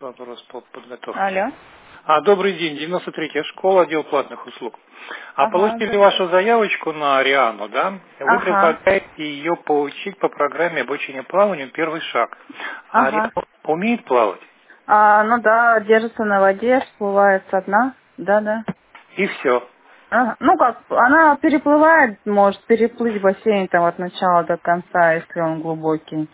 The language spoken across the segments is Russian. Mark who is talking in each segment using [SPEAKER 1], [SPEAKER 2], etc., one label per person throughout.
[SPEAKER 1] Вопрос по подготовке.
[SPEAKER 2] Алло.
[SPEAKER 1] Добрый день, 93-я школа, отдел платных услуг.
[SPEAKER 2] Ага,
[SPEAKER 1] Получили
[SPEAKER 2] да.
[SPEAKER 1] вашу заявочку на Ариану, да? Вы
[SPEAKER 2] Ага,
[SPEAKER 1] предлагаете ее получить по программе обучения плаванию «Первый шаг». А
[SPEAKER 2] ага.
[SPEAKER 1] Ариана умеет плавать?
[SPEAKER 2] Ну да, держится на воде, всплывает со дна. Да.
[SPEAKER 1] И все.
[SPEAKER 2] Ага. Ну как, она переплывает, может переплыть бассейн там от начала до конца, если он глубокий.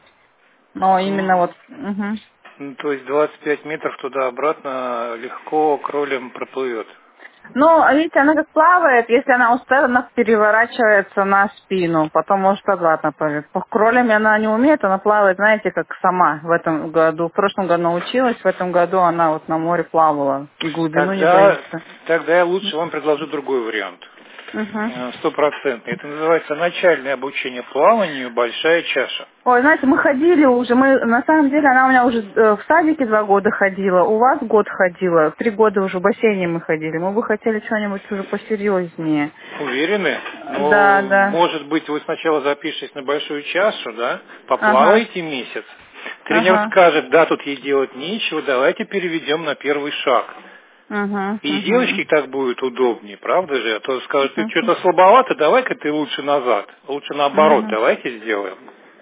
[SPEAKER 2] Но именно вот... Мгм.
[SPEAKER 1] То есть 25 метров туда-обратно легко кролем проплывет.
[SPEAKER 2] Ну, видите, она как плавает, если она устает, она переворачивается на спину, потом может обратно плавать. По кролям она не умеет, она плавает, знаете, как сама в этом году. В прошлом году научилась, в этом году она вот на море плавала и глубину не
[SPEAKER 1] Тогда,
[SPEAKER 2] боится.
[SPEAKER 1] тогда я лучше вам предложу другой вариант.
[SPEAKER 2] Угу.
[SPEAKER 1] Стопроцентный. Это называется начальное обучение плаванию «Большая чаша».
[SPEAKER 2] Ой, знаете, мы ходили уже, на самом деле, она у меня уже в садике 2 года ходила, у вас год ходила, 3 года уже в бассейне мы ходили. Мы бы хотели что-нибудь уже посерьезнее.
[SPEAKER 1] Уверены?
[SPEAKER 2] Да,
[SPEAKER 1] Ну,
[SPEAKER 2] да.
[SPEAKER 1] может быть, вы сначала запишетесь на большую чашу, да?
[SPEAKER 2] Ага,
[SPEAKER 1] Поплаваете месяц. Тренер
[SPEAKER 2] ага.
[SPEAKER 1] скажет, да, тут ей делать нечего, давайте переведем на первый шаг.
[SPEAKER 2] Угу,
[SPEAKER 1] И
[SPEAKER 2] угу.
[SPEAKER 1] девочке так будет удобнее, правда же? А то скажет, ты
[SPEAKER 2] Угу.
[SPEAKER 1] что-то слабовато, давай-ка ты лучше назад. Лучше наоборот,
[SPEAKER 2] Угу.
[SPEAKER 1] давайте сделаем.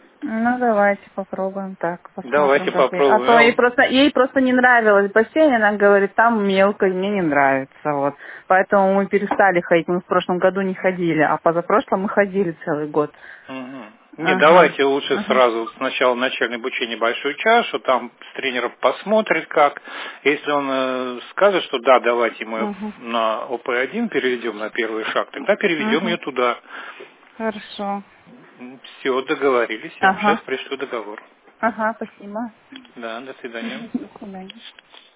[SPEAKER 2] Ну, давайте попробуем так, посмотрим,
[SPEAKER 1] Давайте
[SPEAKER 2] как ей. А то
[SPEAKER 1] попробуем.
[SPEAKER 2] ей просто не нравилось бассейн, она говорит, там мелко, и мне не нравится, вот. Поэтому мы перестали ходить, мы в прошлом году не ходили, а позапрошлом мы ходили целый год.
[SPEAKER 1] Мгм. Не,
[SPEAKER 2] Ага,
[SPEAKER 1] давайте лучше
[SPEAKER 2] ага,
[SPEAKER 1] сразу сначала начальное обучение большую чашу, там с тренером посмотрит как. Если он скажет, что да, давайте мы
[SPEAKER 2] угу,
[SPEAKER 1] на ОП-1 переведем на первый шаг, тогда переведем ее
[SPEAKER 2] угу.
[SPEAKER 1] туда.
[SPEAKER 2] Хорошо.
[SPEAKER 1] Все, договорились, я вам сейчас
[SPEAKER 2] Ага,
[SPEAKER 1] пришлю договор.
[SPEAKER 2] ага, спасибо.
[SPEAKER 1] Да, до свидания.
[SPEAKER 2] Мгм, до свидания.